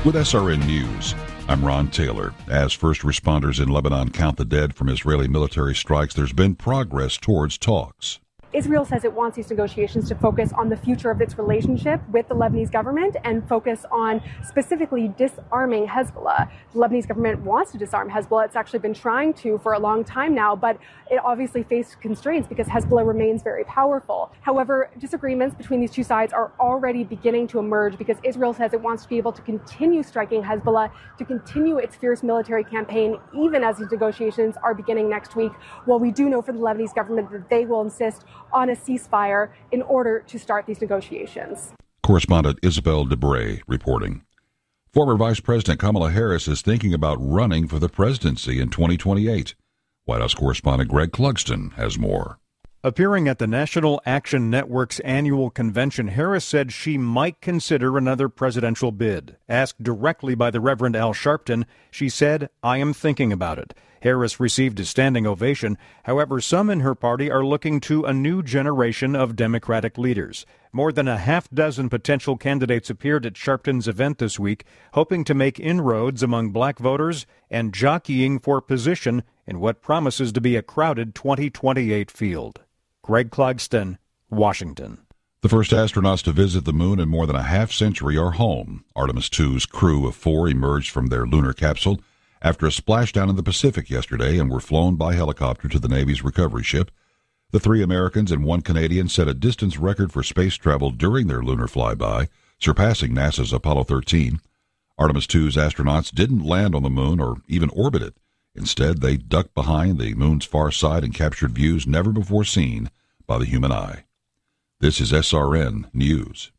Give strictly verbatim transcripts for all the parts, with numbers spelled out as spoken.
With S R N News, I'm Ron Taylor. As first responders in Lebanon count the dead from Israeli military strikes, there's been progress towards talks. Israel says it wants these negotiations to focus on the future of its relationship with the Lebanese government and focus on specifically disarming Hezbollah. The Lebanese government wants to disarm Hezbollah. It's actually been trying to for a long time now, but it obviously faced constraints because Hezbollah remains very powerful. However, disagreements between these two sides are already beginning to emerge because Israel says it wants to be able to continue striking Hezbollah, to continue its fierce military campaign, even as these negotiations are beginning next week. While we do know for the Lebanese government that they will insist on a ceasefire in order to start these negotiations. Correspondent Isabel Debray reporting. Former Vice President Kamala Harris is thinking about running for the presidency in twenty twenty-eight. White House correspondent Greg Clugston has more. Appearing at the National Action Network's annual convention, Harris said she might consider another presidential bid. Asked directly by the Reverend Al Sharpton, she said, "I am thinking about it." Harris received a standing ovation. However, some in her party are looking to a new generation of Democratic leaders. More than a half dozen potential candidates appeared at Sharpton's event this week, hoping to make inroads among black voters and jockeying for position in what promises to be a crowded twenty twenty-eight field. Greg Clugston, Washington. The first astronauts to visit the moon in more than a half century are home. Artemis two's crew of four emerged from their lunar capsule after a splashdown in the Pacific yesterday and were flown by helicopter to the Navy's recovery ship. The three Americans and one Canadian set a distance record for space travel during their lunar flyby, surpassing NASA's Apollo thirteen. Artemis two's astronauts didn't land on the moon or even orbit it. Instead, they ducked behind the moon's far side and captured views never before seen by the human eye. This is S R N News.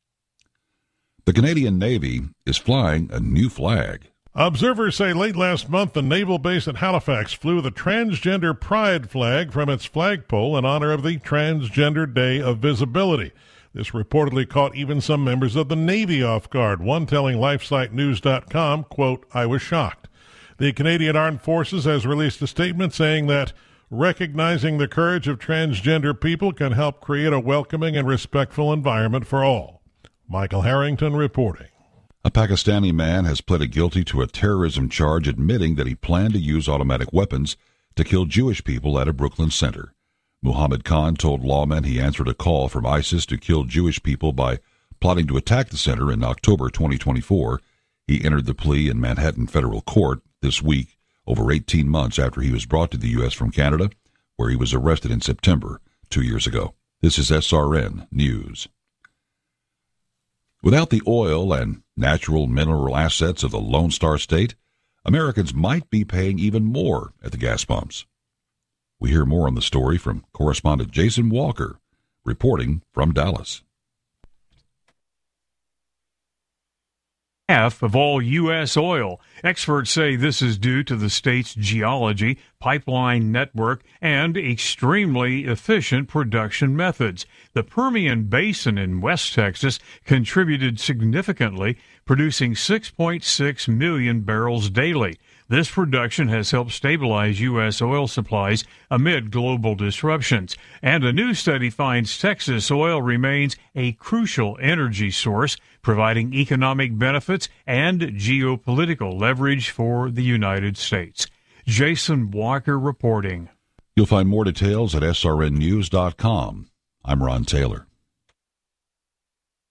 The Canadian Navy is flying a new flag. Observers say late last month the naval base at Halifax flew the transgender pride flag from its flagpole in honor of the Transgender Day of Visibility. This reportedly caught even some members of the Navy off guard, one telling LifeSite News dot com, quote, "I was shocked." The Canadian Armed Forces has released a statement saying that recognizing the courage of transgender people can help create a welcoming and respectful environment for all. Michael Harrington reporting. A Pakistani man has pleaded guilty to a terrorism charge admitting that he planned to use automatic weapons to kill Jewish people at a Brooklyn center. Muhammad Khan told lawmen he answered a call from ISIS to kill Jewish people by plotting to attack the center in October twenty twenty-four. He entered the plea in Manhattan federal court this week, over eighteen months after he was brought to the U S from Canada, where he was arrested in September two years ago. This is S R N News. Without the oil and natural mineral assets of the Lone Star State, Americans might be paying even more at the gas pumps. We hear more on the story from correspondent Jason Walker, reporting from Dallas. Half of all U S oil. Experts say this is due to the state's geology, pipeline network, and extremely efficient production methods. The Permian Basin in West Texas contributed significantly, producing six point six million barrels daily. This production has helped stabilize U S oil supplies amid global disruptions. And a new study finds Texas oil remains a crucial energy source, providing economic benefits and geopolitical leverage for the United States. Jason Walker reporting. You'll find more details at S R N News dot com. I'm Ron Taylor.